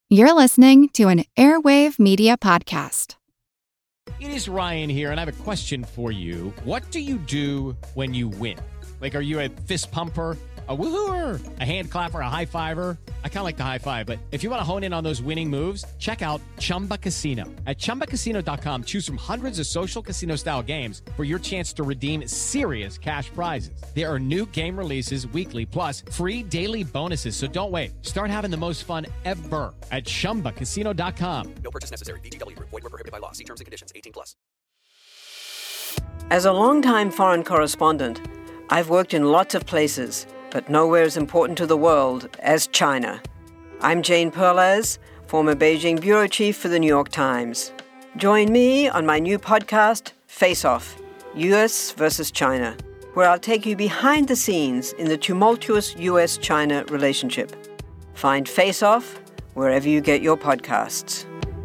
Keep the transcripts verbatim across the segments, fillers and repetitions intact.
You're listening to an Airwave Media Podcast. It is Ryan here, and I have a question for you. What do you do when you win? Like, are you a fist pumper, a woo-hooer, a hand clapper, a high-fiver? I kind of like the high-five, but if you want to hone in on those winning moves, check out Chumba Casino. At Chumba Casino dot com, choose from hundreds of social casino-style games for your chance to redeem serious cash prizes. There are new game releases weekly, plus free daily bonuses, so don't wait. Start having the most fun ever at Chumba Casino dot com. No purchase necessary. V G W. Void where prohibited by law. See terms and conditions. eighteen plus. As a longtime foreign correspondent, I've worked in lots of places, but nowhere as important to the world as China. I'm Jane Perlez, former Beijing bureau chief for the New York Times. Join me on my new podcast, Face Off, U S versus China, where I'll take you behind the scenes in the tumultuous U S China relationship. Find Face Off wherever you get your podcasts.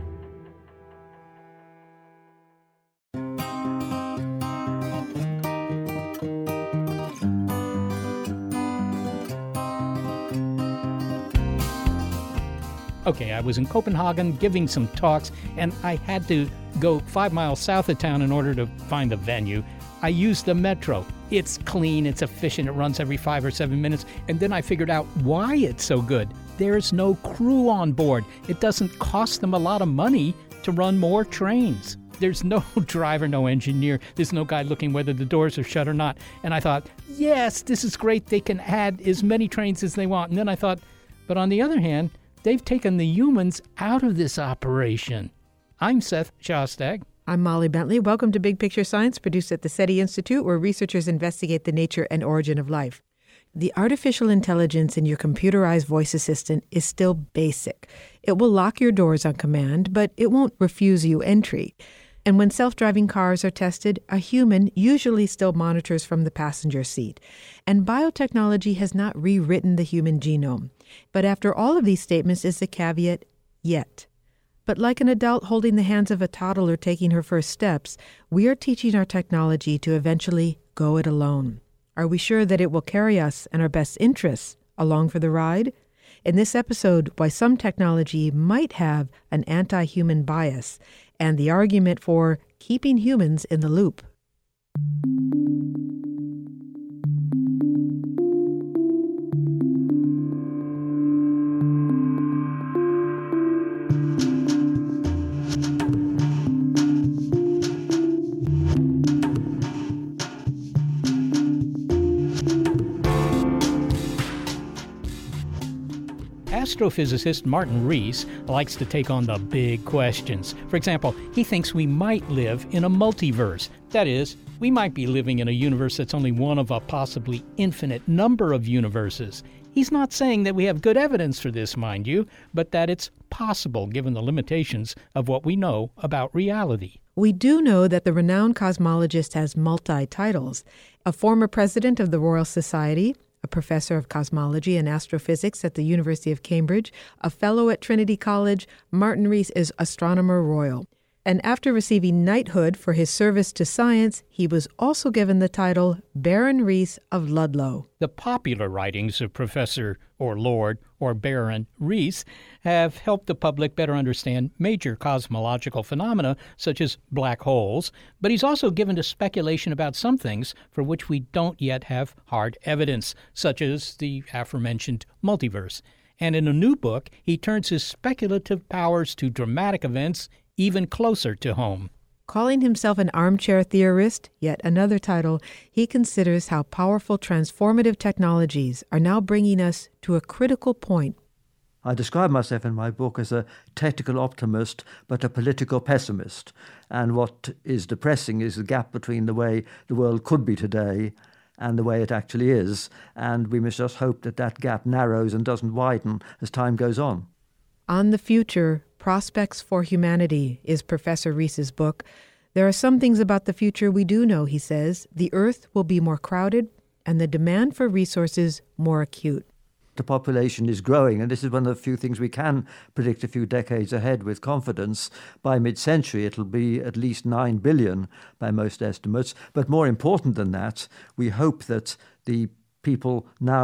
Okay, I was in Copenhagen giving some talks, and I had to go five miles south of town in order to find the venue. I used the metro. It's clean, it's efficient, it runs every five or seven minutes, and then I figured out why it's so good. There's no crew on board. It doesn't cost them a lot of money to run more trains. There's no driver, no engineer. There's no guy looking whether the doors are shut or not. And I thought, yes, this is great. They can add as many trains as they want. And then I thought, but on the other hand, they've taken the humans out of this operation. I'm Seth Shostak. I'm Molly Bentley. Welcome to Big Picture Science, produced at the SETI Institute, where researchers investigate the nature and origin of life. The artificial intelligence in your computerized voice assistant is still basic. It will lock your doors on command, but it won't refuse you entry. And when self-driving cars are tested, a human usually still monitors from the passenger seat. And biotechnology has not rewritten the human genome. But after all of these statements is the caveat, yet. But like an adult holding the hands of a toddler taking her first steps, we are teaching our technology to eventually go it alone. Are we sure that it will carry us and our best interests along for the ride? In this episode, why some technology might have an anti-human bias and the argument for keeping humans in the loop. Astrophysicist Martin Rees likes to take on the big questions. For example, he thinks we might live in a multiverse. That is, we might be living in a universe that's only one of a possibly infinite number of universes. He's not saying that we have good evidence for this, mind you, but that it's possible given the limitations of what we know about reality. We do know that the renowned cosmologist has multi-titles. A former president of the Royal Society, a professor of cosmology and astrophysics at the University of Cambridge, a fellow at Trinity College, Martin Rees is Astronomer Royal. And after receiving knighthood for his service to science, he was also given the title Baron Rees of Ludlow. The popular writings of Professor or Lord or Baron Rees have helped the public better understand major cosmological phenomena such as black holes, but he's also given to speculation about some things for which we don't yet have hard evidence, such as the aforementioned multiverse. And in a new book, he turns his speculative powers to dramatic events even closer to home. Calling himself an armchair theorist, yet another title, he considers how powerful transformative technologies are now bringing us to a critical point. I describe myself in my book as a technical optimist, but a political pessimist. And what is depressing is the gap between the way the world could be today and the way it actually is. And we must just hope that that gap narrows and doesn't widen as time goes on. On the Future, Prospects for Humanity is Professor Rees's book. There are some things about the future we do know, he says. The Earth will be more crowded and the demand for resources more acute. The population is growing, and this is one of the few things we can predict a few decades ahead with confidence. By mid-century, it'll be at least nine billion by most estimates. But more important than that, we hope that the people now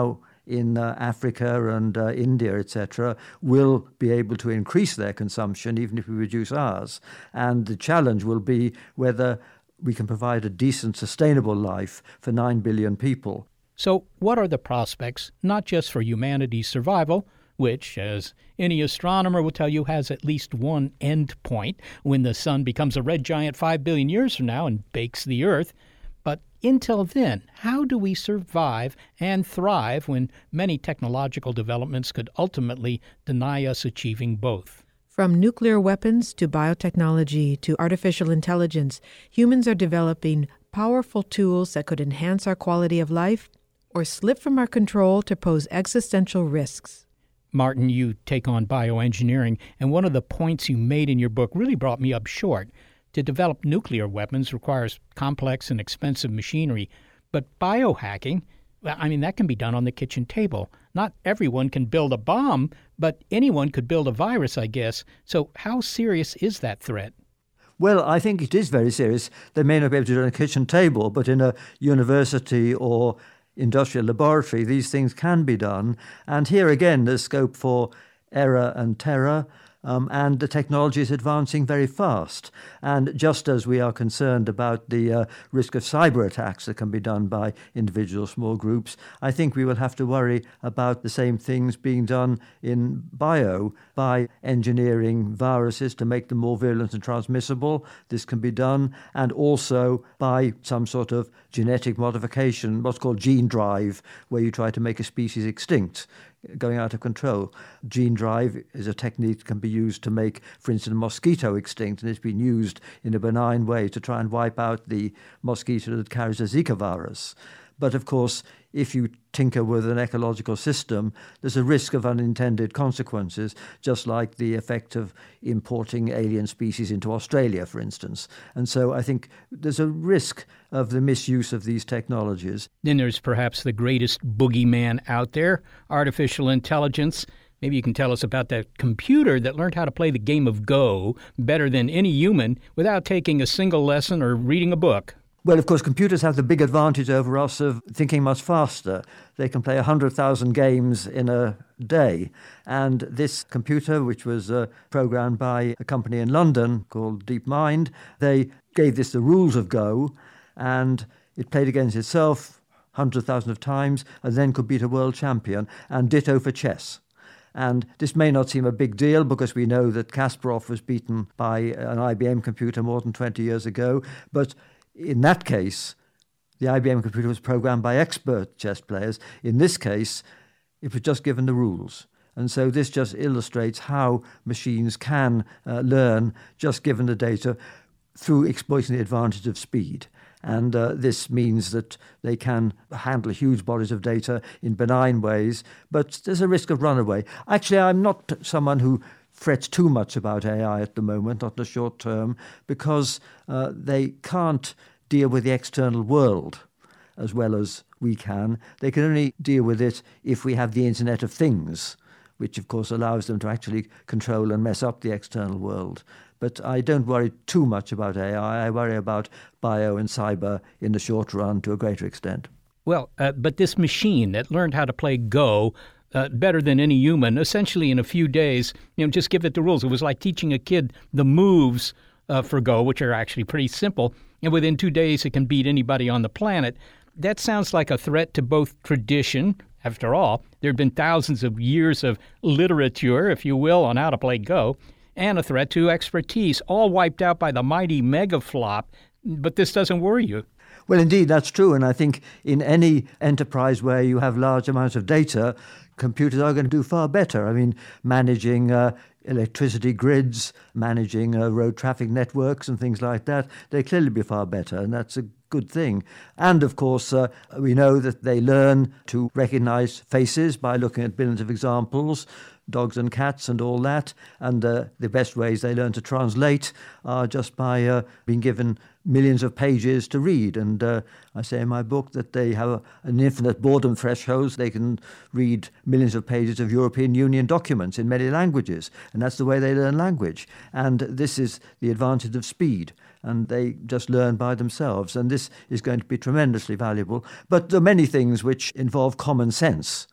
in uh, Africa and uh, India, et cetera, will be able to increase their consumption even if we reduce ours. And the challenge will be whether we can provide a decent, sustainable life for nine billion people. So what are the prospects, not just for humanity's survival, which, as any astronomer will tell you, has at least one end point when the sun becomes a red giant five billion years from now and bakes the Earth, but until then, how do we survive and thrive when many technological developments could ultimately deny us achieving both? From nuclear weapons to biotechnology to artificial intelligence, humans are developing powerful tools that could enhance our quality of life or slip from our control to pose existential risks. Martin, you take on bioengineering, and one of the points you made in your book really brought me up short. To develop nuclear weapons requires complex and expensive machinery, but biohacking, well, I mean, that can be done on the kitchen table. Not everyone can build a bomb, but anyone could build a virus, I guess. So how serious is that threat? Well, I think it is very serious. They may not be able to do it on a kitchen table, but in a university or industrial laboratory, these things can be done. And here again, there's scope for error and terror. Um, and the technology is advancing very fast. And just as we are concerned about the uh, risk of cyber attacks that can be done by individual small groups, I think we will have to worry about the same things being done in bio by engineering viruses to make them more virulent and transmissible. This can be done, and also by some sort of genetic modification, what's called gene drive, where you try to make a species extinct, going out of control. Gene drive is a technique that can be used to make, for instance, a mosquito extinct, and it's been used in a benign way to try and wipe out the mosquito that carries a Zika virus. But of course, if you tinker with an ecological system, there's a risk of unintended consequences, just like the effect of importing alien species into Australia, for instance. And so I think there's a risk of the misuse of these technologies. Then there's perhaps the greatest boogeyman out there, artificial intelligence. Maybe you can tell us about that computer that learned how to play the game of Go better than any human without taking a single lesson or reading a book. Well, of course, computers have the big advantage over us of thinking much faster. They can play one hundred thousand games in a day. And this computer, which was uh, programmed by a company in London called DeepMind, they gave this the rules of Go, and it played against itself one hundred thousand of times and then could beat a world champion, and ditto for chess. And this may not seem a big deal because we know that Kasparov was beaten by an I B M computer more than twenty years ago, but in that case, the I B M computer was programmed by expert chess players. In this case, it was just given the rules. And so this just illustrates how machines can uh, learn just given the data through exploiting the advantage of speed. And uh, this means that they can handle huge bodies of data in benign ways, but there's a risk of runaway. Actually, I'm not someone who frets too much about A I at the moment, not in the short term, because uh, they can't deal with the external world as well as we can. They can only deal with it if we have the Internet of Things, which of course allows them to actually control and mess up the external world. But I don't worry too much about A I. I worry about bio and cyber in the short run to a greater extent. Well, uh, but this machine that learned how to play Go Uh, better than any human, essentially in a few days, you know, just give it the rules. It was like teaching a kid the moves uh, for Go, which are actually pretty simple, and within two days it can beat anybody on the planet. That sounds like a threat to both tradition. After all, there have been thousands of years of literature, if you will, on how to play Go, and a threat to expertise, all wiped out by the mighty megaflop. But this doesn't worry you. Well, indeed, that's true. And I think in any enterprise where you have large amounts of data, computers are going to do far better. I mean, managing uh, electricity grids, managing uh, road traffic networks and things like that, they clearly be far better, and that's a good thing. And, of course, uh, we know that they learn to recognize faces by looking at billions of examples, dogs and cats and all that, and uh, the best ways they learn to translate are just by uh, being given millions of pages to read. And uh, I say in my book that they have a, an infinite boredom threshold. They can read millions of pages of European Union documents in many languages, and that's the way they learn language. And this is the advantage of speed, and they just learn by themselves, and this is going to be tremendously valuable. But there are many things which involve common sense,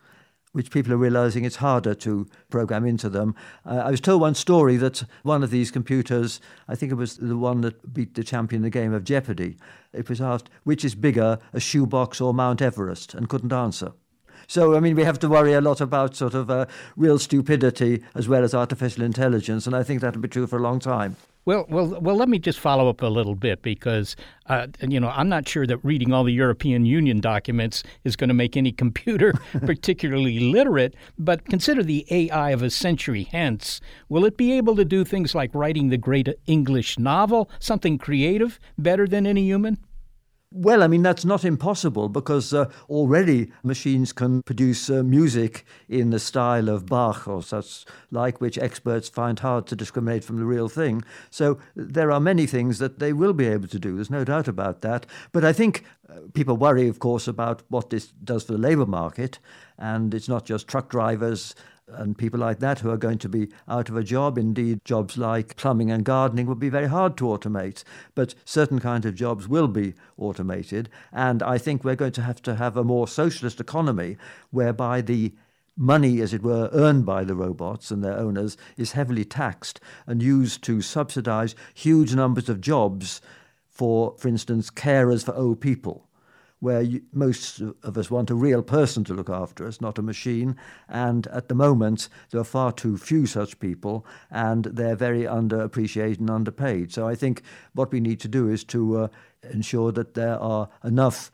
which people are realizing it's harder to program into them. Uh, I was told one story that one of these computers, I think it was the one that beat the champion in the game of Jeopardy, it was asked, which is bigger, a shoebox or Mount Everest, and couldn't answer. So, I mean, we have to worry a lot about sort of uh, real stupidity as well as artificial intelligence, and I think that'll be true for a long time. Well, well, well. Let me just follow up a little bit because, uh, you know, I'm not sure that reading all the European Union documents is going to make any computer particularly literate. But consider the A I of a century hence. Will it be able to do things like writing the great English novel, something creative, better than any human? Well, I mean, that's not impossible because uh, already machines can produce uh, music in the style of Bach or such like, which experts find hard to discriminate from the real thing. So there are many things that they will be able to do. There's no doubt about that. But I think uh, people worry, of course, about what this does for the labour market. And it's not just truck drivers and people like that who are going to be out of a job. Indeed, jobs like plumbing and gardening would be very hard to automate, but certain kinds of jobs will be automated. And I think we're going to have to have a more socialist economy whereby the money, as it were, earned by the robots and their owners is heavily taxed and used to subsidize huge numbers of jobs for, for instance, carers for old people, where you, most of us want a real person to look after us, not a machine. And at the moment, there are far too few such people, and they're very underappreciated and underpaid. So I think what we need to do is to uh, ensure that there are enough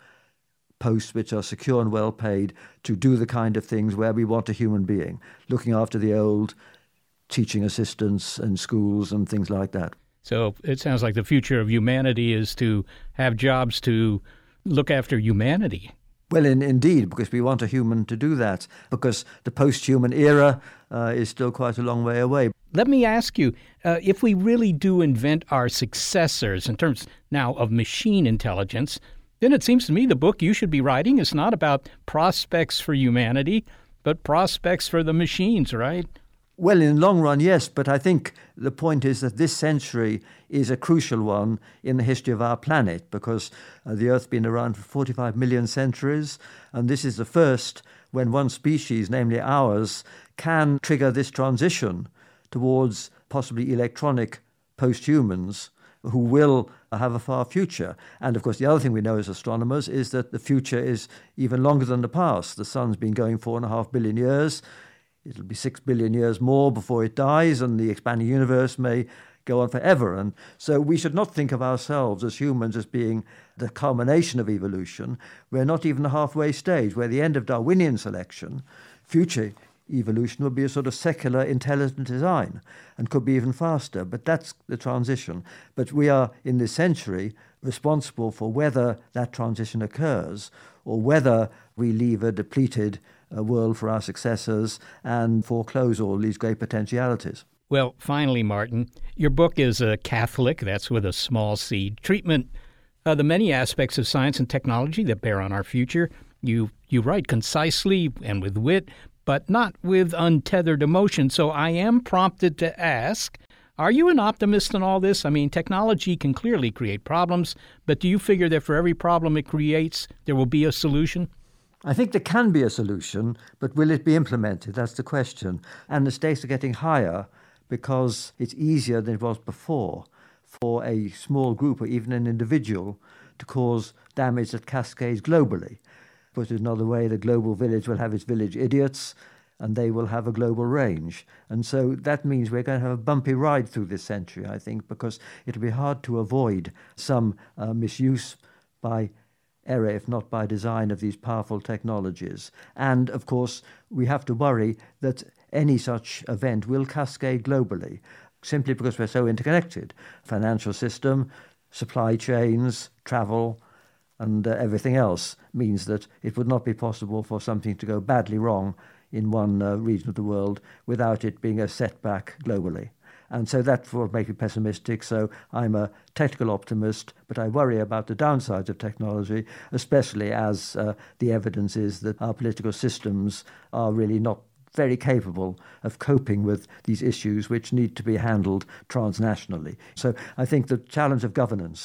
posts which are secure and well paid to do the kind of things where we want a human being, looking after the old, teaching assistants in schools and things like that. So it sounds like the future of humanity is to have jobs to look after humanity. Well, in, indeed, because we want a human to do that, because the post-human era uh, is still quite a long way away. Let me ask you, uh, if we really do invent our successors in terms now of machine intelligence, then it seems to me the book you should be writing is not about prospects for humanity, but prospects for the machines, right? Well, in the long run, yes, but I think the point is that this century is a crucial one in the history of our planet because uh, the Earth's been around for forty-five million centuries, and this is the first when one species, namely ours, can trigger this transition towards possibly electronic post-humans who will have a far future. And, of course, the other thing we know as astronomers is that the future is even longer than the past. The sun's been going four and a half billion years. It'll be six billion years more before it dies, and the expanding universe may go on forever. And so we should not think of ourselves as humans as being the culmination of evolution. We're not even the halfway stage. We're the end of Darwinian selection. Future evolution would be a sort of secular intelligent design and could be even faster. But that's the transition. But we are, in this century, responsible for whether that transition occurs or whether we leave a depleted a world for our successors and foreclose all these great potentialities. Well, finally, Martin, your book is a Catholic, that's with a small c, treatment of the many aspects of science and technology that bear on our future. You you write concisely and with wit, but not with untethered emotion. So I am prompted to ask, are you an optimist in all this? I mean, technology can clearly create problems, but do you figure that for every problem it creates, there will be a solution? I think there can be a solution, but will it be implemented? That's the question. And the stakes are getting higher because it's easier than it was before for a small group or even an individual to cause damage that cascades globally. Put it another way, the global village will have its village idiots, and they will have a global range. And so that means we're going to have a bumpy ride through this century, I think, because it'll be hard to avoid some uh, misuse by error, if not by design, of these powerful technologies. And, of course, we have to worry that any such event will cascade globally, simply because we're so interconnected. Financial system, supply chains, travel, and uh, everything else means that it would not be possible for something to go badly wrong in one uh, region of the world without it being a setback globally. And so that will make me pessimistic. So I'm a technical optimist, but I worry about the downsides of technology, especially as uh, the evidence is that our political systems are really not very capable of coping with these issues which need to be handled transnationally. So I think the challenge of governance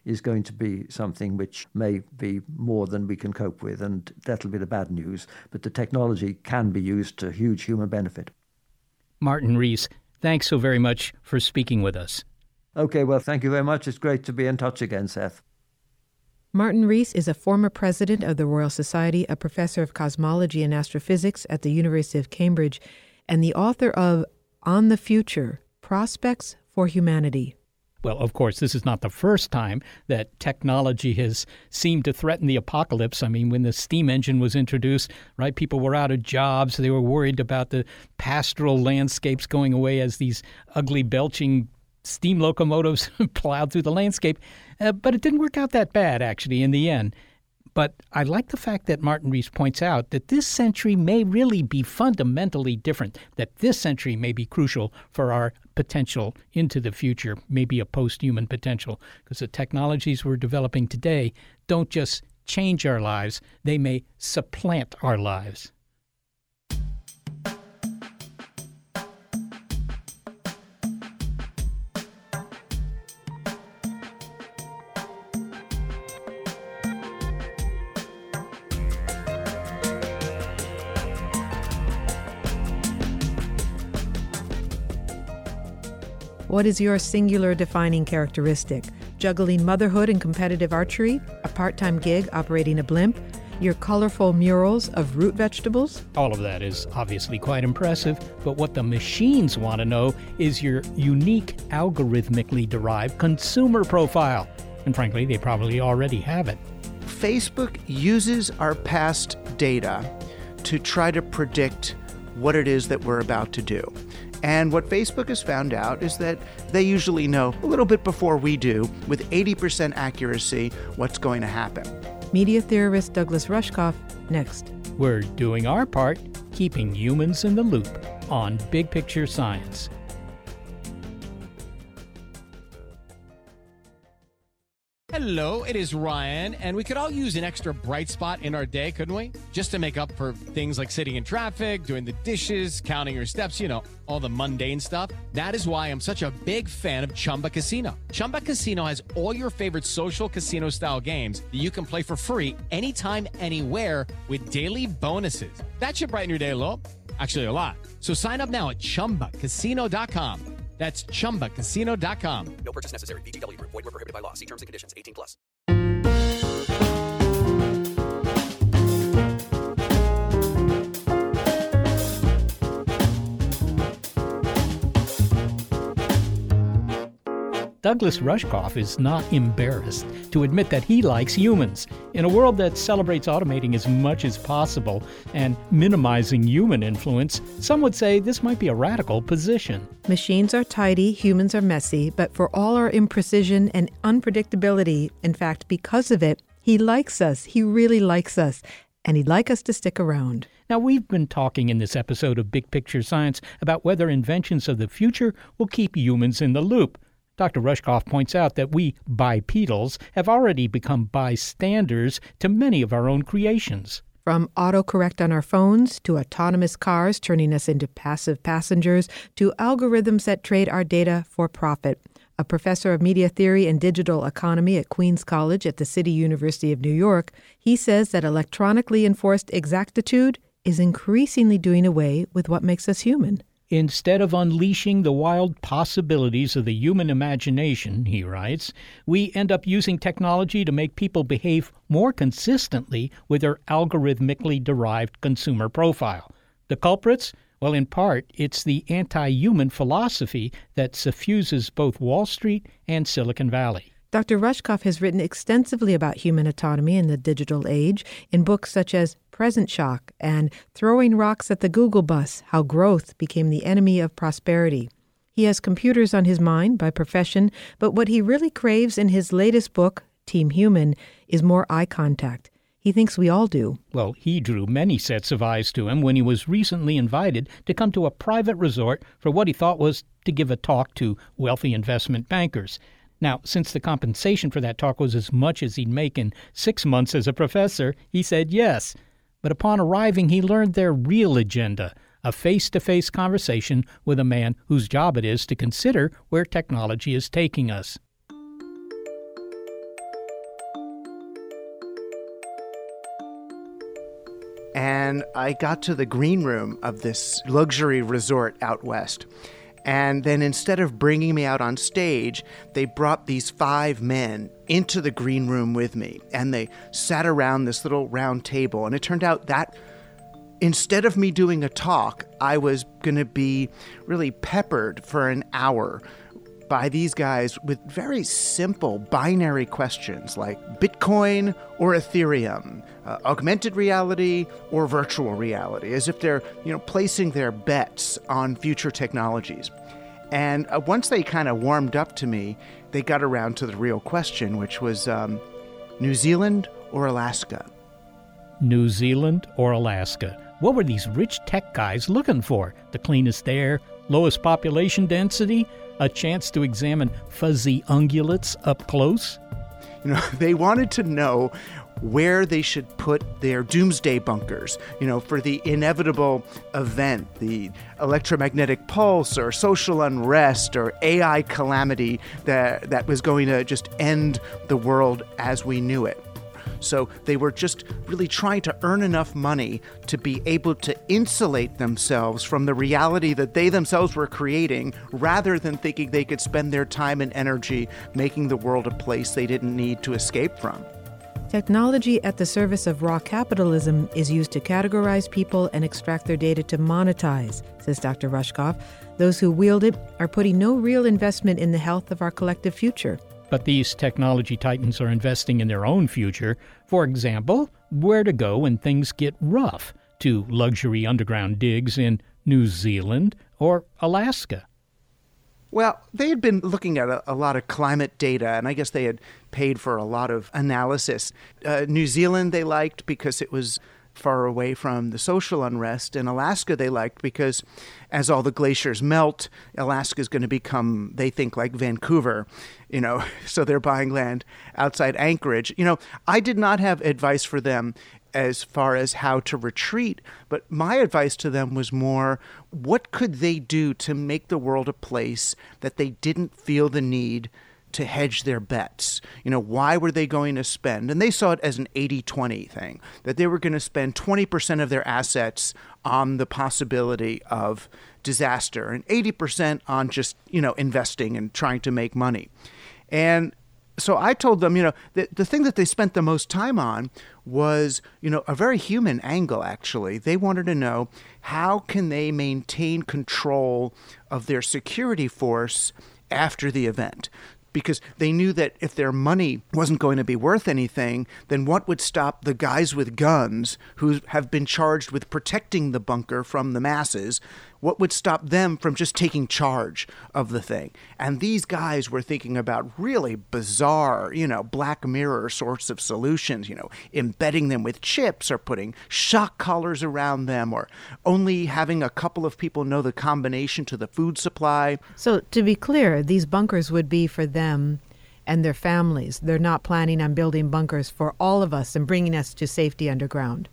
is going to be something which may be more than we can cope with, and that'll be the bad news. But the technology can be used to huge human benefit. Martin Rees, thanks so very much for speaking with us. Okay, well, thank you very much. It's great to be in touch again, Seth. Martin Rees is a former president of the Royal Society, a professor of cosmology and astrophysics at the University of Cambridge, and the author of On the Future, Prospects for Humanity. Well, of course, this is not the first time that technology has seemed to threaten the apocalypse. I mean, when the steam engine was introduced, right, people were out of jobs. They were worried about the pastoral landscapes going away as these ugly, belching steam locomotives plowed through the landscape. Uh, but it didn't work out that bad, actually, in the end. But I like the fact that Martin Rees points out that this century may really be fundamentally different, that this century may be crucial for our potential into the future, maybe a post-human potential, because the technologies we're developing today don't just change our lives, they may supplant our lives. What is your singular defining characteristic? Juggling motherhood and competitive archery? A part-time gig operating a blimp? Your colorful murals of root vegetables? All of that is obviously quite impressive, but what the machines want to know is your unique algorithmically derived consumer profile. And frankly, they probably already have it. Facebook uses our past data to try to predict what it is that we're about to do. And what Facebook has found out is that they usually know a little bit before we do, with eighty percent accuracy, what's going to happen. Media theorist Douglas Rushkoff, next. We're doing our part, keeping humans in the loop on Big Picture Science. Hello, it is Ryan, and we could all use an extra bright spot in our day, couldn't we? Just to make up for things like sitting in traffic, doing the dishes, counting your steps, you know, all the mundane stuff. That is why I'm such a big fan of Chumba Casino. Chumba Casino has all your favorite social casino-style games that you can play for free anytime, anywhere with daily bonuses. That should brighten your day a little. Actually, a lot. So sign up now at chumba casino dot com. That's chumba casino dot com. No purchase necessary. V G W Group. Void where prohibited by law. See terms and conditions. eighteen plus. Douglas Rushkoff is not embarrassed to admit that he likes humans. In a world that celebrates automating as much as possible and minimizing human influence, some would say this might be a radical position. Machines are tidy, humans are messy, but for all our imprecision and unpredictability, in fact, because of it, he likes us. He really likes us, and he'd like us to stick around. Now, we've been talking in this episode of Big Picture Science about whether inventions of the future will keep humans in the loop. Doctor Rushkoff points out that we bipedals have already become bystanders to many of our own creations. From autocorrect on our phones, to autonomous cars turning us into passive passengers, to algorithms that trade our data for profit. A professor of media theory and digital economy at Queens College at the City University of New York, he says that electronically enforced exactitude is increasingly doing away with what makes us human. Instead of unleashing the wild possibilities of the human imagination, he writes, we end up using technology to make people behave more consistently with their algorithmically derived consumer profile. The culprits? Well, in part, it's the anti-human philosophy that suffuses both Wall Street and Silicon Valley. Doctor Rushkoff has written extensively about human autonomy in the digital age in books such as Present Shock and Throwing Rocks at the Google Bus, How Growth Became the Enemy of Prosperity. He has computers on his mind by profession, but what he really craves in his latest book, Team Human, is more eye contact. He thinks we all do. Well, he drew many sets of eyes to him when he was recently invited to come to a private resort for what he thought was to give a talk to wealthy investment bankers. Now, since the compensation for that talk was as much as he'd make in six months as a professor, he said yes. But upon arriving, he learned their real agenda, a face-to-face conversation with a man whose job it is to consider where technology is taking us. and I got to the green room of this luxury resort out west. And then instead of bringing me out on stage, they brought these five men into the green room with me. And they sat around this little round table. And it turned out that instead of me doing a talk, I was going to be really peppered for an hour by these guys with very simple binary questions like Bitcoin or Ethereum, uh, augmented reality or virtual reality, as if they're, you know, placing their bets on future technologies. And uh, once they kind of warmed up to me, they got around to the real question, which was um, New Zealand or Alaska? New Zealand or Alaska? What were these rich tech guys looking for? The cleanest air, lowest population density, a chance to examine fuzzy ungulates up close? You know, they wanted to know where they should put their doomsday bunkers, you know, for the inevitable event, the electromagnetic pulse or social unrest or A I calamity that, that was going to just end the world as we knew it. So they were just really trying to earn enough money to be able to insulate themselves from the reality that they themselves were creating, rather than thinking they could spend their time and energy making the world a place they didn't need to escape from. Technology at the service of raw capitalism is used to categorize people and extract their data to monetize, says Doctor Rushkoff. Those who wield it are putting no real investment in the health of our collective future. But these technology titans are investing in their own future. For example, where to go when things get rough, to luxury underground digs in New Zealand or Alaska. Well, they had been looking at a, a lot of climate data, and I guess they had paid for a lot of analysis. Uh, New Zealand they liked because it was far away from the social unrest, and Alaska they liked because as all the glaciers melt, Alaska is going to become, they think, like Vancouver, you know, so they're buying land outside Anchorage. You know, I did not have advice for them as far as how to retreat, but my advice to them was more, what could they do to make the world a place that they didn't feel the need to hedge their bets? You know, why were they going to spend? And they saw it as an eighty twenty thing, that they were going to spend twenty percent of their assets on the possibility of disaster and eighty percent on just, you know, investing and trying to make money. And so I told them, you know, the, the thing that they spent the most time on was, you know, a very human angle, actually. They wanted to know, how can they maintain control of their security force after the event? Because they knew that if their money wasn't going to be worth anything, then what would stop the guys with guns who have been charged with protecting the bunker from the masses? What would stop them from just taking charge of the thing? And these guys were thinking about really bizarre, you know, Black Mirror sorts of solutions, you know, embedding them with chips or putting shock collars around them or only having a couple of people know the combination to the food supply. So to be clear, these bunkers would be for them and their families. They're not planning on building bunkers for all of us and bringing us to safety underground.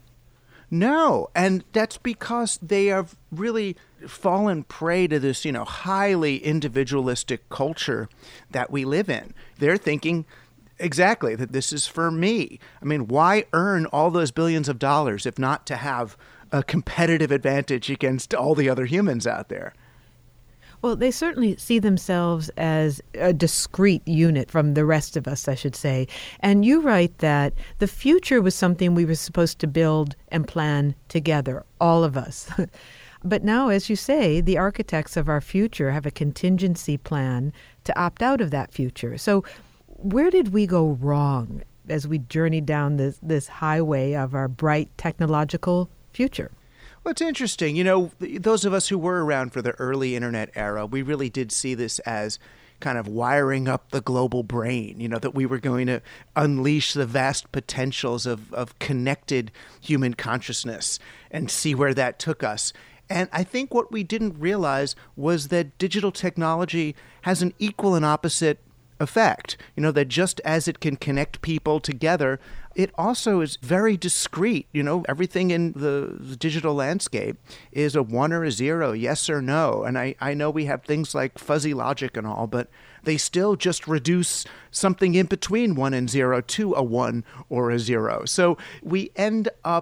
No, and that's because they have really fallen prey to this, you know, highly individualistic culture that we live in. They're thinking exactly that this is for me. I mean, why earn all those billions of dollars if not to have a competitive advantage against all the other humans out there? Well, they certainly see themselves as a discrete unit from the rest of us, I should say. And you write that the future was something we were supposed to build and plan together, all of us. But now, as you say, the architects of our future have a contingency plan to opt out of that future. So where did we go wrong as we journeyed down this, this highway of our bright technological future? Well, it's interesting. You know, those of us who were around for the early internet era, we really did see this as kind of wiring up the global brain, you know, that we were going to unleash the vast potentials of, of connected human consciousness and see where that took us. And I think what we didn't realize was that digital technology has an equal and opposite effect. You know, that just as it can connect people together, it also is very discrete. You know, everything in the, the digital landscape is a one or a zero, yes or no. And I, I know we have things like fuzzy logic and all, but they still just reduce something in between one and zero to a one or a zero. So we end up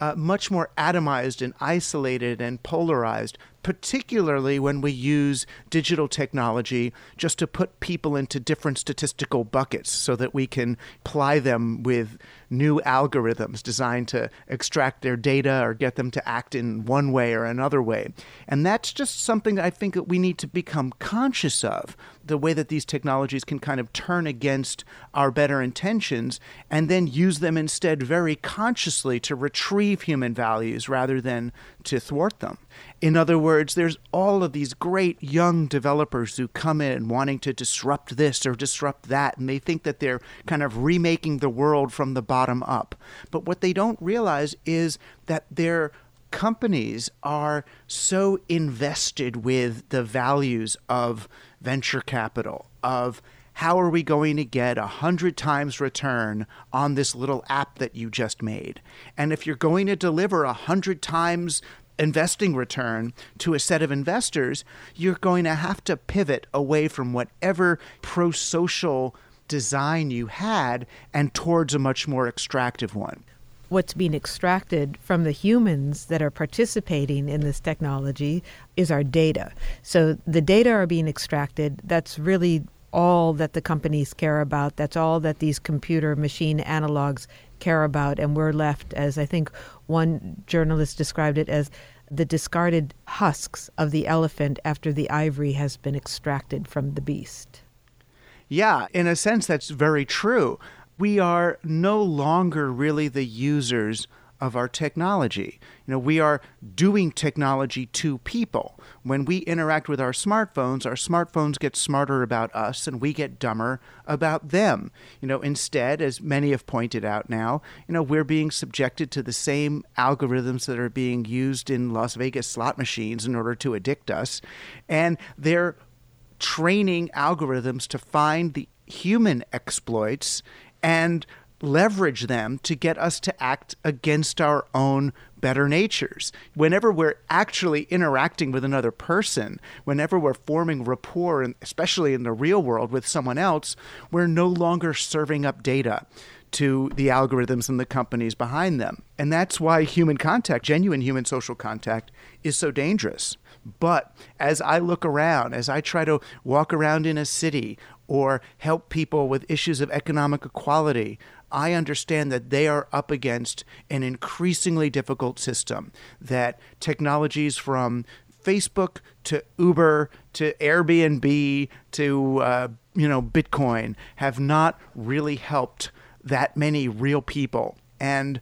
uh, much more atomized and isolated and polarized, particularly when we use digital technology just to put people into different statistical buckets so that we can ply them with new algorithms designed to extract their data or get them to act in one way or another way. And that's just something that I think that we need to become conscious of, the way that these technologies can kind of turn against our better intentions and then use them instead very consciously to retrieve human values rather than to thwart them. In other words, there's all of these great young developers who come in wanting to disrupt this or disrupt that, and they think that they're kind of remaking the world from the bottom up. But what they don't realize is that their companies are so invested with the values of venture capital, of how are we going to get a hundred times return on this little app that you just made? And if you're going to deliver a hundred times investing return to a set of investors, you're going to have to pivot away from whatever pro-social design you had and towards a much more extractive one. What's being extracted from the humans that are participating in this technology is our data. So the data are being extracted. That's really all that the companies care about. That's all that these computer machine analogs care about. And we're left, as I think one journalist described it, as the discarded husks of the elephant after the ivory has been extracted from the beast. Yeah, in a sense, that's very true. We are no longer really the users of our technology. You know, we are doing technology to people. When we interact with our smartphones, our smartphones get smarter about us and we get dumber about them. You know, instead, as many have pointed out now, you know, we're being subjected to the same algorithms that are being used in Las Vegas slot machines in order to addict us. And they're training algorithms to find the human exploits and leverage them to get us to act against our own better natures. Whenever we're actually interacting with another person, whenever we're forming rapport, and especially in the real world with someone else, we're no longer serving up data to the algorithms and the companies behind them. And that's why human contact, genuine human social contact, is so dangerous. But as I look around, as I try to walk around in a city or help people with issues of economic equality, I understand that they are up against an increasingly difficult system, that technologies from Facebook to Uber to Airbnb to uh, you know Bitcoin have not really helped that many real people and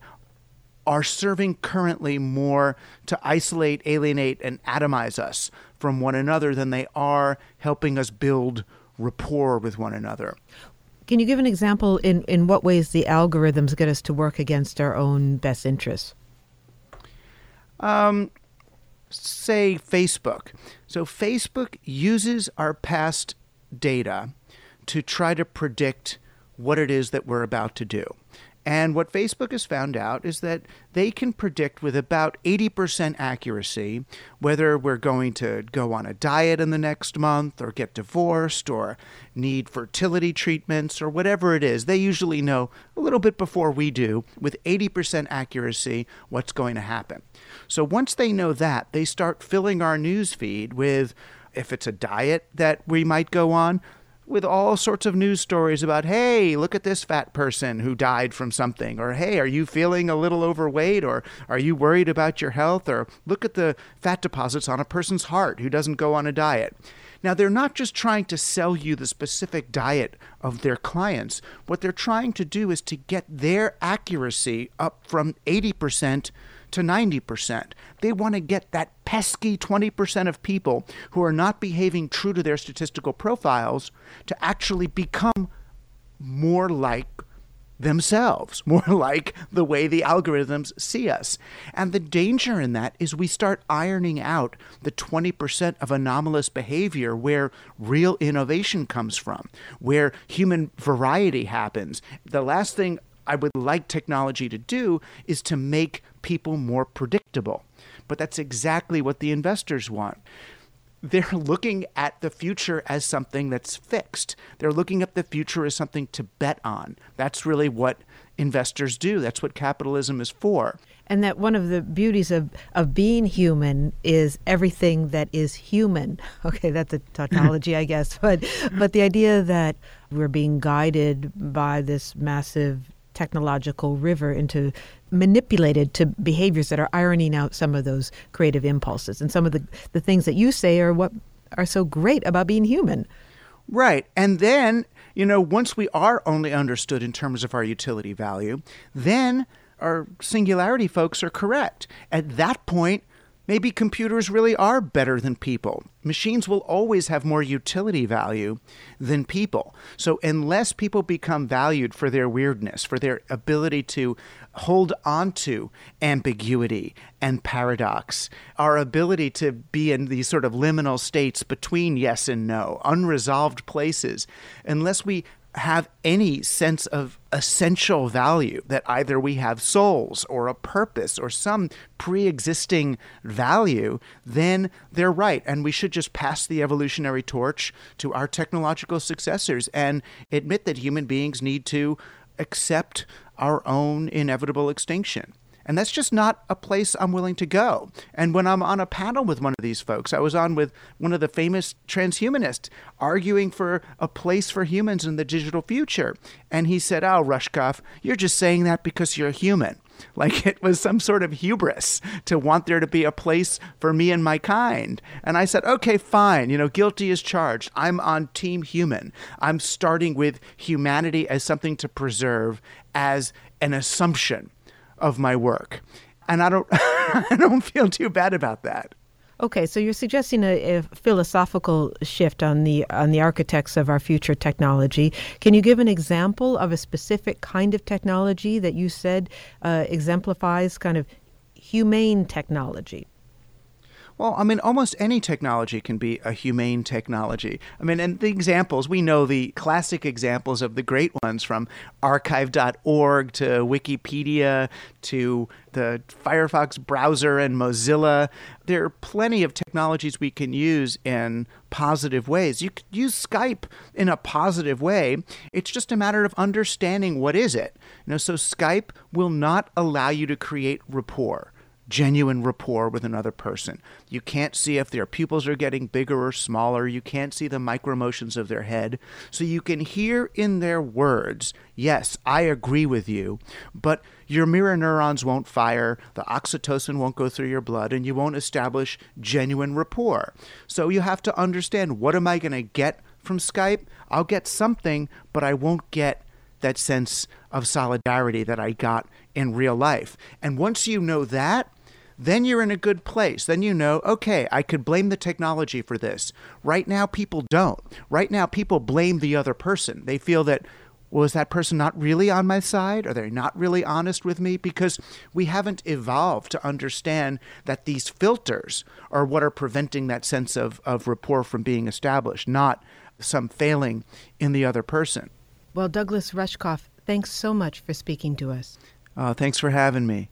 are serving currently more to isolate, alienate, and atomize us from one another than they are helping us build rapport with one another. Can you give an example in, in what ways the algorithms get us to work against our own best interests? Um, say Facebook. So Facebook uses our past data to try to predict what it is that we're about to do. And what Facebook has found out is that they can predict with about eighty percent accuracy whether we're going to go on a diet in the next month or get divorced or need fertility treatments or whatever it is. They usually know a little bit before we do, with eighty percent accuracy, what's going to happen. So once they know that, they start filling our news feed with, if it's a diet that we might go on, with all sorts of news stories about, hey, look at this fat person who died from something, or hey, are you feeling a little overweight, or are you worried about your health, or look at the fat deposits on a person's heart who doesn't go on a diet. Now, they're not just trying to sell you the specific diet of their clients. What they're trying to do is to get their accuracy up from eighty percent to ninety percent. They want to get that pesky twenty percent of people who are not behaving true to their statistical profiles to actually become more like themselves, more like the way the algorithms see us. And the danger in that is we start ironing out the twenty percent of anomalous behavior where real innovation comes from, where human variety happens. The last thing I would like technology to do is to make people more predictable. But that's exactly what the investors want. They're looking at the future as something that's fixed. They're looking at the future as something to bet on. That's really what investors do. That's what capitalism is for. And that one of the beauties of, of being human is everything that is human. Okay, that's a tautology, I guess. But but the idea that we're being guided by this massive technological river into manipulated to behaviors that are ironing out some of those creative impulses. And some of the, the things that you say are what are so great about being human. Right. And then, you know, once we are only understood in terms of our utility value, then our singularity folks are correct. At that point, maybe computers really are better than people. Machines will always have more utility value than people. So unless people become valued for their weirdness, for their ability to hold on to ambiguity and paradox, our ability to be in these sort of liminal states between yes and no, unresolved places, unless we have any sense of essential value, that either we have souls or a purpose or some pre-existing value, then they're right. And we should just pass the evolutionary torch to our technological successors and admit that human beings need to accept our own inevitable extinction. And that's just not a place I'm willing to go. And when I'm on a panel with one of these folks, I was on with one of the famous transhumanists arguing for a place for humans in the digital future. And he said, "Oh, Rushkoff, you're just saying that because you're human." Like it was some sort of hubris to want there to be a place for me and my kind. And I said, okay, fine. You know, guilty as charged. I'm on team human. I'm starting with humanity as something to preserve, as an assumption of my work. And I don't I don't feel too bad about that. Okay, so you're suggesting a, a philosophical shift on the on the architects of our future technology. Can you give an example of a specific kind of technology that you said uh, exemplifies kind of humane technology? Well, I mean, almost any technology can be a humane technology. I mean, and the examples, we know the classic examples of the great ones, from archive dot org to Wikipedia to the Firefox browser and Mozilla. There are plenty of technologies we can use in positive ways. You could use Skype in a positive way. It's just a matter of understanding what is it. You know, so Skype will not allow you to create rapport. Genuine rapport with another person. You can't see if their pupils are getting bigger or smaller. You can't see the micromotions of their head. So you can hear in their words, yes, I agree with you, but your mirror neurons won't fire, the oxytocin won't go through your blood, and you won't establish genuine rapport. So you have to understand, what am I going to get from Skype? I'll get something, but I won't get that sense of solidarity that I got in real life. And once you know that, then you're in a good place. Then you know, okay, I could blame the technology for this. Right now, people don't. Right now, people blame the other person. They feel that, well, is that person not really on my side? Are they not really honest with me? Because we haven't evolved to understand that these filters are what are preventing that sense of, of rapport from being established, not some failing in the other person. Well, Douglas Rushkoff, thanks so much for speaking to us. Uh, thanks for having me.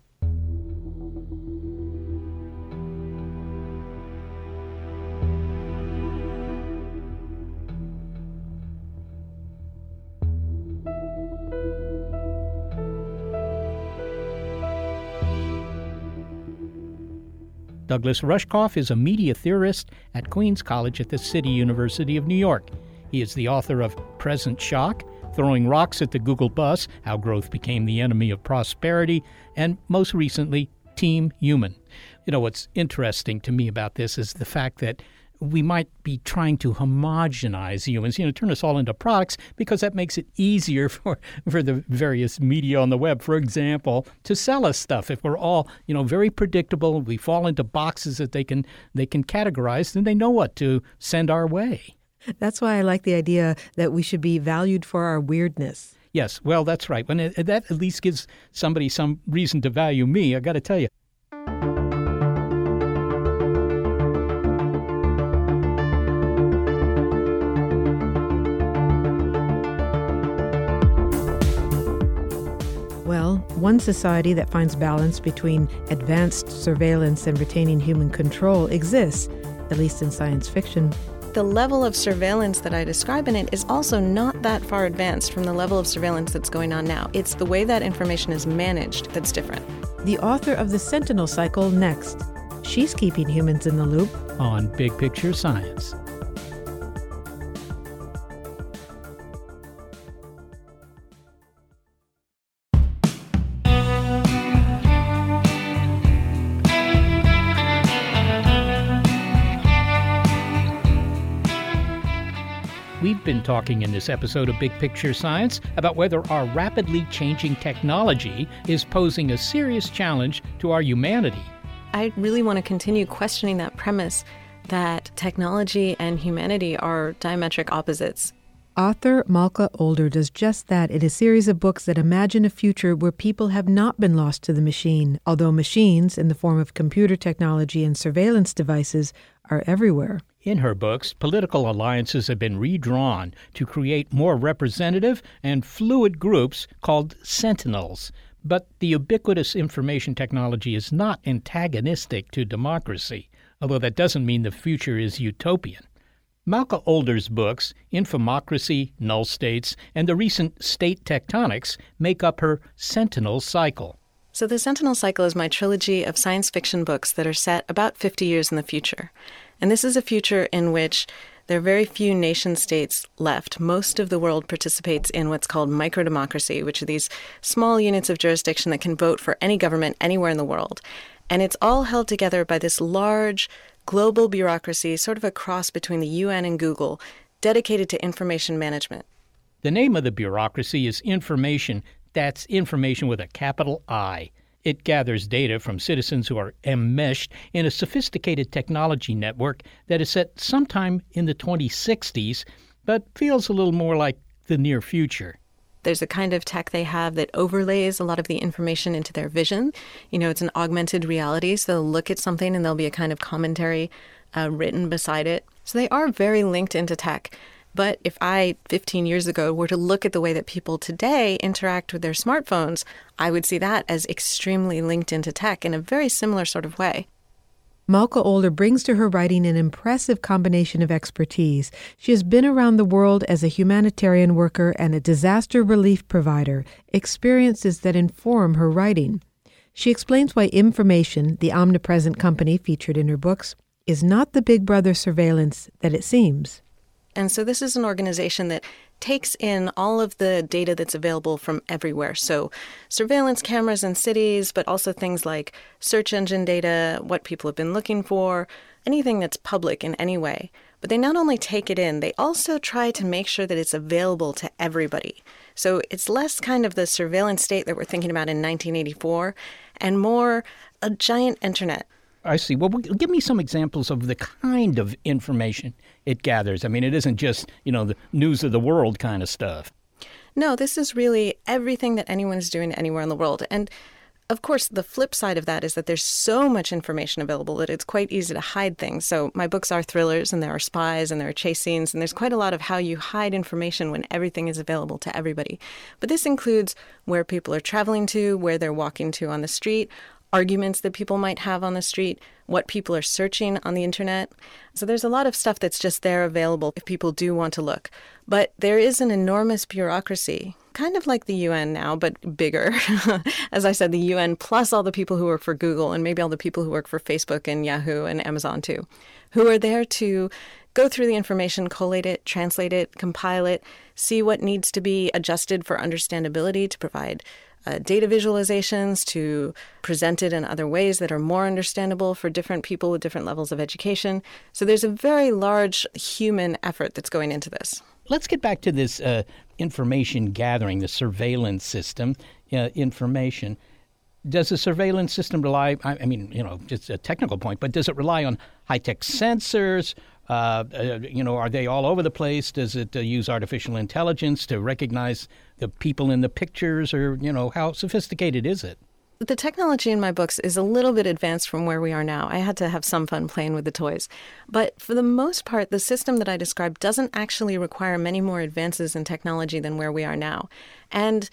Douglas Rushkoff is a media theorist at Queens College at the City University of New York. He is the author of Present Shock, Throwing Rocks at the Google Bus, How Growth Became the Enemy of Prosperity, and most recently, Team Human. You know, what's interesting to me about this is the fact that we might be trying to homogenize humans, you know, turn us all into products, because that makes it easier for, for the various media on the web, for example, to sell us stuff. If we're all, you know, very predictable, we fall into boxes that they can they can categorize, then they know what to send our way. That's why I like the idea that we should be valued for our weirdness. Yes, well, that's right. When it, that at least gives somebody some reason to value me, I got to tell you. Well, one society that finds balance between advanced surveillance and retaining human control exists, at least in science fiction. The level of surveillance that I describe in it is also not that far advanced from the level of surveillance that's going on now. It's the way that information is managed that's different. The author of The Sentinel Cycle next. She's keeping humans in the loop on Big Picture Science. We've been talking in this episode of Big Picture Science about whether our rapidly changing technology is posing a serious challenge to our humanity. I really want to continue questioning that premise that technology and humanity are diametric opposites. Author Malka Older does just that in a series of books that imagine a future where people have not been lost to the machine, although machines, in the form of computer technology and surveillance devices, are everywhere. In her books, political alliances have been redrawn to create more representative and fluid groups called sentinels. But the ubiquitous information technology is not antagonistic to democracy, although that doesn't mean the future is utopian. Malka Older's books, Infomocracy, Null States, and the recent State Tectonics, make up her Sentinel Cycle. So the Sentinel Cycle is my trilogy of science fiction books that are set about fifty years in the future. And this is a future in which there are very few nation-states left. Most of the world participates in what's called microdemocracy, which are these small units of jurisdiction that can vote for any government anywhere in the world. And it's all held together by this large global bureaucracy, sort of a cross between the U N and Google, dedicated to information management. The name of the bureaucracy is Information. That's information with a capital I. It gathers data from citizens who are enmeshed in a sophisticated technology network that is set sometime in the twenty sixties, but feels a little more like the near future. There's a kind of tech they have that overlays a lot of the information into their vision. You know, it's an augmented reality, so they'll look at something and there'll be a kind of commentary uh, written beside it. So they are very linked into tech. But if I, fifteen years ago, were to look at the way that people today interact with their smartphones, I would see that as extremely linked into tech in a very similar sort of way. Malka Older brings to her writing an impressive combination of expertise. She has been around the world as a humanitarian worker and a disaster relief provider, experiences that inform her writing. She explains why Information, the omnipresent company featured in her books, is not the Big Brother surveillance that it seems. And so this is an organization that takes in all of the data that's available from everywhere. So surveillance cameras in cities, but also things like search engine data, what people have been looking for, anything that's public in any way. But they not only take it in, they also try to make sure that it's available to everybody. So it's less kind of the surveillance state that we're thinking about in nineteen eighty-four and more a giant internet. I see. Well, give me some examples of the kind of information it gathers. I mean, it isn't just, you know, the news of the world kind of stuff. No, this is really everything that anyone is doing anywhere in the world. And of course, the flip side of that is that there's so much information available that it's quite easy to hide things. So my books are thrillers, and there are spies, and there are chase scenes, and there's quite a lot of how you hide information when everything is available to everybody. But this includes where people are traveling to, where they're walking to on the street, arguments that people might have on the street, what people are searching on the internet. So there's a lot of stuff that's just there available if people do want to look. But there is an enormous bureaucracy, kind of like the U N now, but bigger. As I said, the U N plus all the people who work for Google and maybe all the people who work for Facebook and Yahoo and Amazon too, who are there to go through the information, collate it, translate it, compile it, see what needs to be adjusted for understandability to provide Uh, data visualizations, to present it in other ways that are more understandable for different people with different levels of education. So there's a very large human effort that's going into this. Let's get back to this uh, information gathering, the surveillance system, uh, information. Does the surveillance system rely, I, I mean, you know, just a technical point, but does it rely on high-tech sensors? Uh, uh, you know, are they all over the place? Does it uh, use artificial intelligence to recognize the people in the pictures? Or, you know, how sophisticated is it? The technology in my books is a little bit advanced from where we are now. I had to have some fun playing with the toys. But for the most part, the system that I described doesn't actually require many more advances in technology than where we are now. And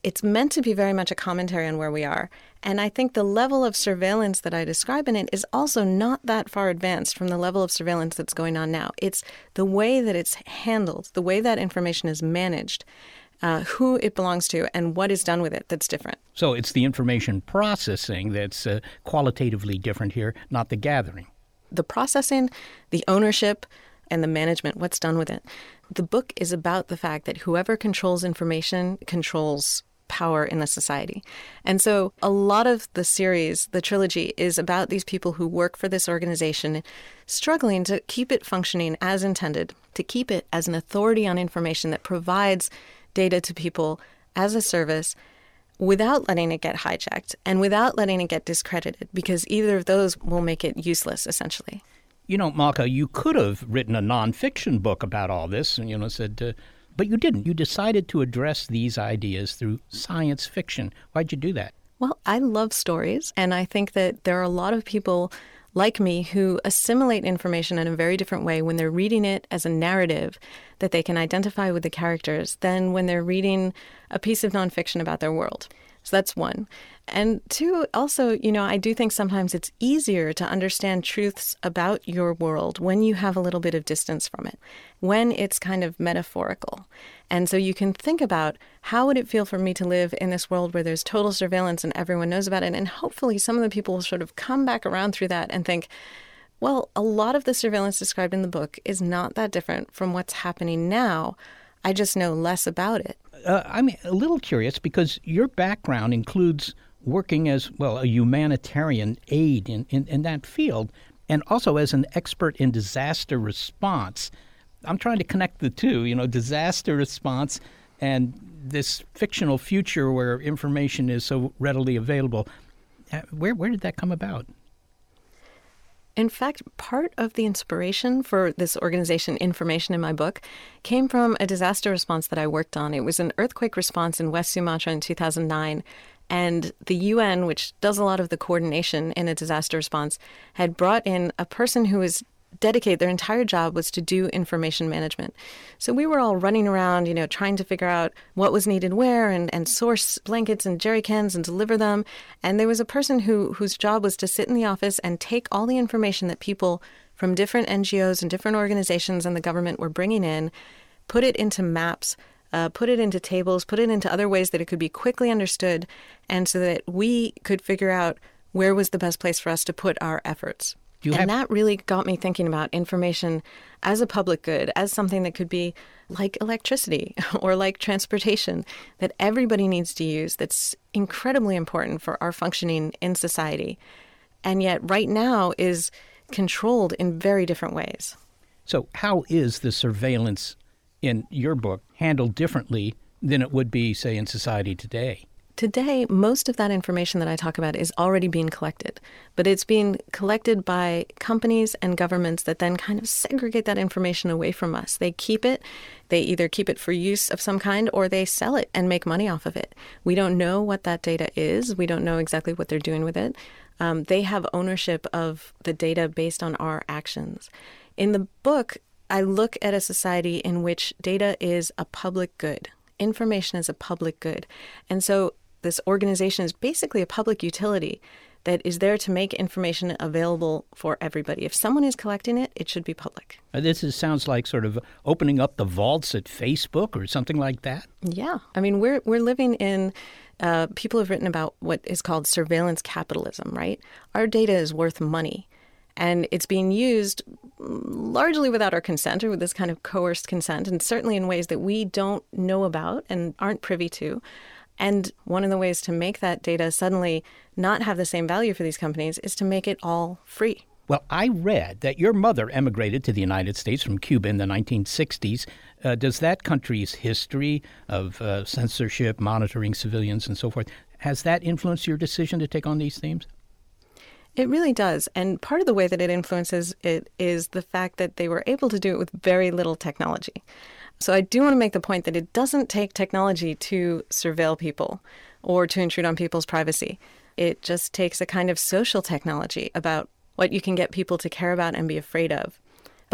It's meant to be very much a commentary on where we are. And I think the level of surveillance that I describe in it is also not that far advanced from the level of surveillance that's going on now. It's the way that it's handled, the way that information is managed, uh, who it belongs to, and what is done with it that's different. So it's the information processing that's uh, qualitatively different here, not the gathering. The processing, the ownership, and the management, what's done with it. The book is about the fact that whoever controls information controls power in the society. And so a lot of the series, the trilogy, is about these people who work for this organization struggling to keep it functioning as intended, to keep it as an authority on information that provides data to people as a service without letting it get hijacked and without letting it get discredited, because either of those will make it useless, essentially. You know, Malka, you could have written a nonfiction book about all this and, you know, said, uh, but you didn't. You decided to address these ideas through science fiction. Why'd you do that? Well, I love stories, and I think that there are a lot of people like me who assimilate information in a very different way when they're reading it as a narrative that they can identify with the characters than when they're reading a piece of nonfiction about their world. So that's one. And two, also, you know, I do think sometimes it's easier to understand truths about your world when you have a little bit of distance from it, when it's kind of metaphorical. And so you can think about, how would it feel for me to live in this world where there's total surveillance and everyone knows about it? And hopefully some of the people will sort of come back around through that and think, well, a lot of the surveillance described in the book is not that different from what's happening now. I just know less about it. Uh, I'm a little curious because your background includes working as, well, a humanitarian aid in, in, in that field, and also as an expert in disaster response. I'm trying to connect the two, you know, disaster response and this fictional future where information is so readily available. Uh, where where did that come about? In fact, part of the inspiration for this organization, Information, in my book, came from a disaster response that I worked on. It was an earthquake response in West Sumatra in two thousand nine. And the U N, which does a lot of the coordination in a disaster response, had brought in a person who was dedicated. Their entire job was to do information management. So we were all running around, you know, trying to figure out what was needed where and, and source blankets and jerry cans and deliver them. And there was a person who whose job was to sit in the office and take all the information that people from different N G Os and different organizations and the government were bringing in, put it into maps, Uh, put it into tables, put it into other ways that it could be quickly understood, and so that we could figure out where was the best place for us to put our efforts. You and have... that really got me thinking about information as a public good, as something that could be like electricity or like transportation that everybody needs to use, that's incredibly important for our functioning in society, and yet right now is controlled in very different ways. So how is the surveillance in your book handled differently than it would be, say, in society today? Today, most of that information that I talk about is already being collected, but it's being collected by companies and governments that then kind of segregate that information away from us. They keep it. They either keep it for use of some kind or they sell it and make money off of it. We don't know what that data is. We don't know exactly what they're doing with it. Um, they have ownership of the data based on our actions. In the book, I look at a society in which data is a public good. Information is a public good. And so this organization is basically a public utility that is there to make information available for everybody. If someone is collecting it, it should be public. Uh, this is, sounds like sort of opening up the vaults at Facebook or something like that. Yeah. I mean, we're we're living in, uh, people have written about what is called surveillance capitalism, right? Our data is worth money. And it's being used largely without our consent or with this kind of coerced consent, and certainly in ways that we don't know about and aren't privy to. And one of the ways to make that data suddenly not have the same value for these companies is to make it all free. Well, I read that your mother emigrated to the United States from Cuba in the nineteen sixties. Uh, does that country's history of uh, censorship, monitoring civilians, and so forth, has that influenced your decision to take on these themes? It really does. And part of the way that it influences it is the fact that they were able to do it with very little technology. So I do want to make the point that it doesn't take technology to surveil people or to intrude on people's privacy. It just takes a kind of social technology about what you can get people to care about and be afraid of.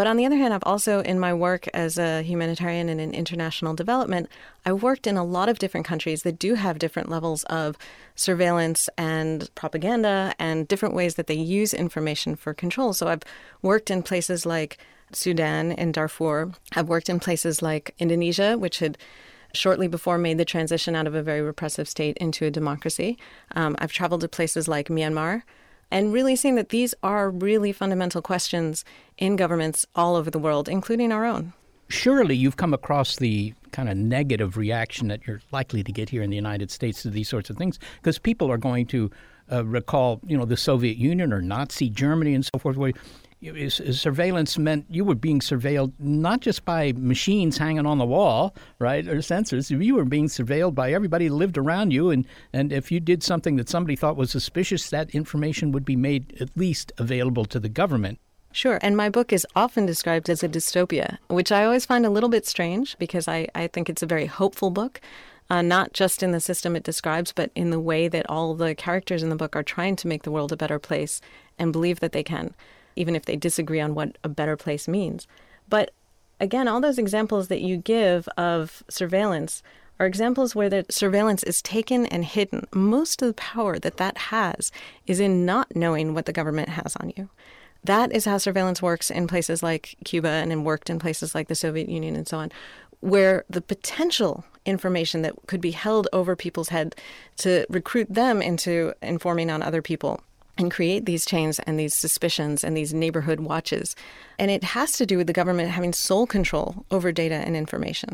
But on the other hand, I've also, in my work as a humanitarian and in international development, I worked in a lot of different countries that do have different levels of surveillance and propaganda and different ways that they use information for control. So I've worked in places like Sudan and Darfur. I've worked in places like Indonesia, which had shortly before made the transition out of a very repressive state into a democracy. Um, I've traveled to places like Myanmar, and really seeing that these are really fundamental questions in governments all over the world, including our own. Surely you've come across the kind of negative reaction that you're likely to get here in the United States to these sorts of things, because people are going to uh, recall, you know, the Soviet Union or Nazi Germany and so forth, where surveillance meant you were being surveilled not just by machines hanging on the wall, right, or sensors. You were being surveilled by everybody who lived around you, and, and if you did something that somebody thought was suspicious, that information would be made at least available to the government. Sure, and my book is often described as a dystopia, which I always find a little bit strange because I, I think it's a very hopeful book, uh, not just in the system it describes, but in the way that all the characters in the book are trying to make the world a better place and believe that they can, even if they disagree on what a better place means. But again, all those examples that you give of surveillance are examples where the surveillance is taken and hidden. Most of the power that that has is in not knowing what the government has on you. That is how surveillance works in places like Cuba and in worked in places like the Soviet Union and so on, where the potential information that could be held over people's head to recruit them into informing on other people and create these chains and these suspicions and these neighborhood watches. And it has to do with the government having sole control over data and information.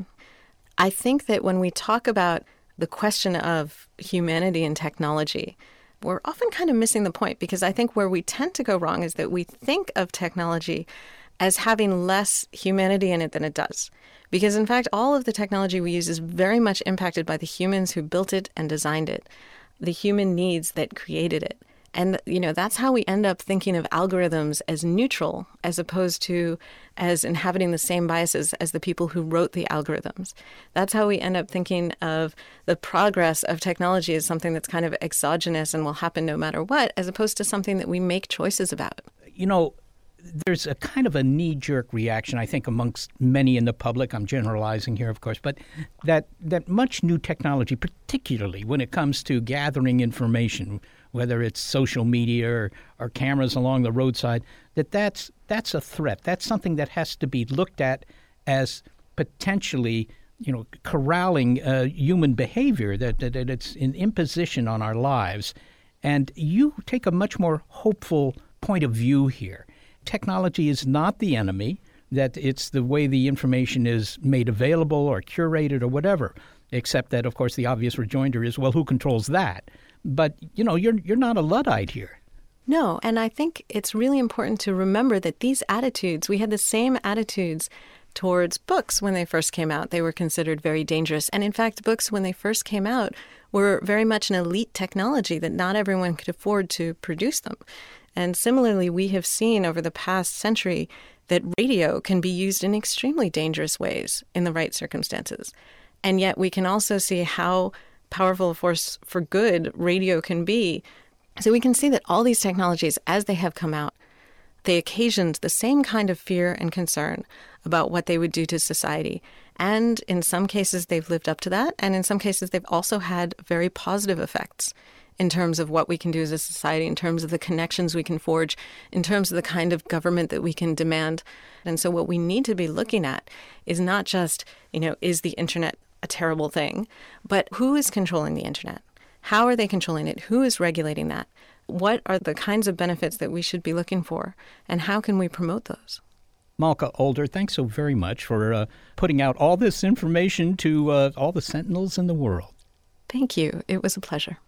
I think that when we talk about the question of humanity and technology, we're often kind of missing the point, because I think where we tend to go wrong is that we think of technology as having less humanity in it than it does. Because in fact, all of the technology we use is very much impacted by the humans who built it and designed it, the human needs that created it. And, you know, that's how we end up thinking of algorithms as neutral, as opposed to as inhabiting the same biases as the people who wrote the algorithms. That's how we end up thinking of the progress of technology as something that's kind of exogenous and will happen no matter what, as opposed to something that we make choices about. You know, there's a kind of a knee-jerk reaction, I think, amongst many in the public. I'm generalizing here, of course, but that, that much new technology, particularly when it comes to gathering information, whether it's social media or, or cameras along the roadside, that that's, that's a threat. That's something that has to be looked at as potentially, you know, corralling uh, human behavior, that, that, that it's an imposition on our lives. And you take a much more hopeful point of view here. Technology is not the enemy, that it's the way the information is made available or curated or whatever, except that, of course, the obvious rejoinder is, well, who controls that? But, you know, you're you're not a Luddite here. No, and I think it's really important to remember that these attitudes, we had the same attitudes towards books when they first came out. They were considered very dangerous. And in fact, books when they first came out were very much an elite technology that not everyone could afford to produce them. And similarly, we have seen over the past century that radio can be used in extremely dangerous ways in the right circumstances. And yet we can also see how powerful a force for good radio can be. So we can see that all these technologies, as they have come out, they occasioned the same kind of fear and concern about what they would do to society. And in some cases, they've lived up to that. And in some cases, they've also had very positive effects in terms of what we can do as a society, in terms of the connections we can forge, in terms of the kind of government that we can demand. And so what we need to be looking at is not just, you know, is the internet a terrible thing, but who is controlling the internet? How are they controlling it? Who is regulating that? What are the kinds of benefits that we should be looking for? And how can we promote those? Malka Older, thanks so very much for uh, putting out all this information to uh, all the sentinels in the world. Thank you. It was a pleasure.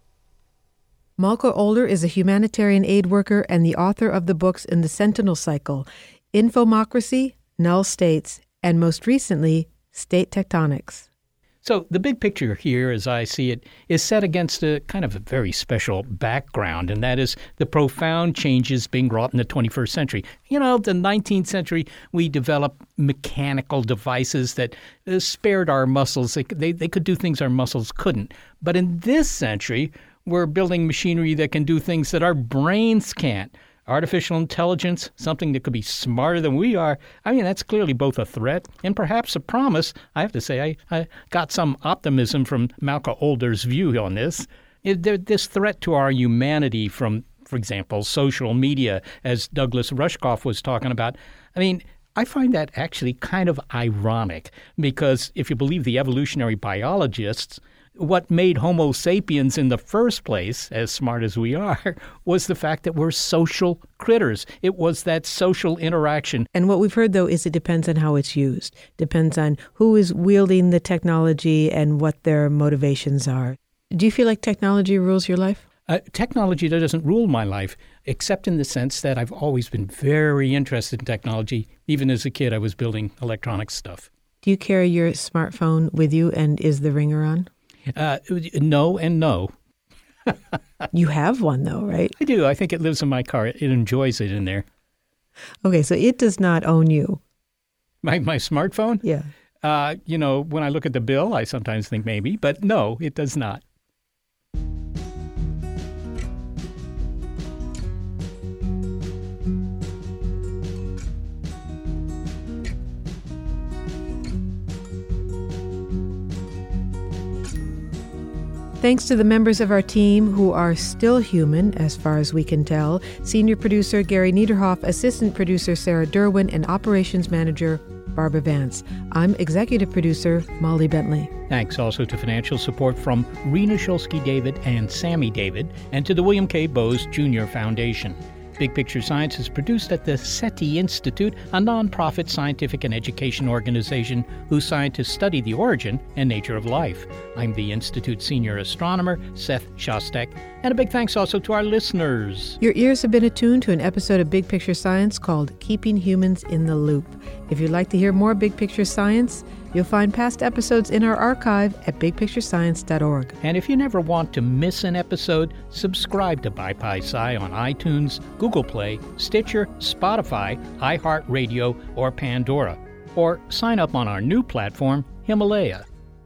Malka Older is a humanitarian aid worker and the author of the books in the Sentinel Cycle, Infomocracy, Null States, and most recently, State Tectonics. So the big picture here, as I see it, is set against a kind of a very special background, and that is the profound changes being wrought in the twenty-first century. You know, the nineteenth century, we developed mechanical devices that uh, spared our muscles. They, they, they could do things our muscles couldn't. But in this century, we're building machinery that can do things that our brains can't. artificial intelligence, something that could be smarter than we are, I mean, that's clearly both a threat and perhaps a promise. I have to say, I, I got some optimism from Malka Older's view on this. It, there, this threat to our humanity from, for example, social media, as Douglas Rushkoff was talking about, I mean, I find that actually kind of ironic because if you believe the evolutionary biologists, what made Homo sapiens in the first place, as smart as we are, was the fact that we're social critters. It was that social interaction. And what we've heard, though, is it depends on how it's used. Depends on who is wielding the technology and what their motivations are. Do you feel like technology rules your life? Uh, technology doesn't rule my life, except in the sense that I've always been very interested in technology. Even as a kid, I was building electronic stuff. Do you carry your smartphone with you, and is the ringer on? Uh, no and no. You have one, though, right? I do. I think it lives in my car. It enjoys it in there. Okay, so it does not own you. My my smartphone? Yeah. Uh, you know, when I look at the bill, I sometimes think maybe, but no, it does not. Thanks to the members of our team who are still human, as far as we can tell, Senior Producer Gary Niederhoff, Assistant Producer Sarah Derwin, and Operations Manager Barbara Vance. I'm Executive Producer Molly Bentley. Thanks also to financial support from Rena Shulsky-David and Sammy David, and to the William K. Bowes Junior Foundation. Big Picture Science is produced at the SETI Institute, a nonprofit scientific and education organization whose scientists study the origin and nature of life. I'm the Institute Senior Astronomer, Seth Shostak, and a big thanks also to our listeners. Your ears have been attuned to an episode of Big Picture Science called Keeping Humans in the Loop. If you'd like to hear more Big Picture Science, you'll find past episodes in our archive at big picture science dot org. And if you never want to miss an episode, subscribe to BiPi-Sci on iTunes, Google Play, Stitcher, Spotify, iHeartRadio, or Pandora. Or sign up on our new platform, Himalaya.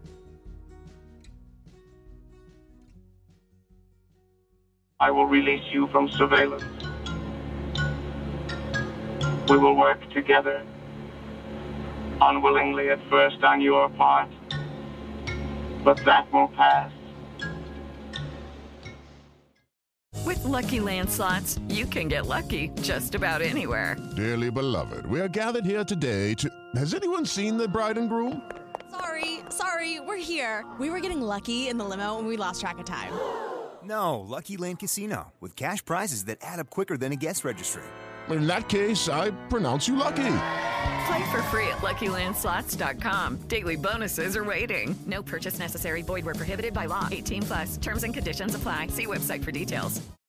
I will release you from surveillance. We will work together, unwillingly at first on your part, but that will pass. With Lucky Land Slots, you can get lucky just about anywhere. Dearly beloved, we are gathered here today to... Has anyone seen the bride and groom? Sorry, sorry, we're here. We were getting lucky in the limo and we lost track of time. No, Lucky Land Casino, with cash prizes that add up quicker than a guest registry. In that case, I pronounce you lucky. Play for free at lucky land slots dot com. Daily bonuses are waiting. No purchase necessary. Void where prohibited by law. eighteen plus. Terms and conditions apply. See website for details.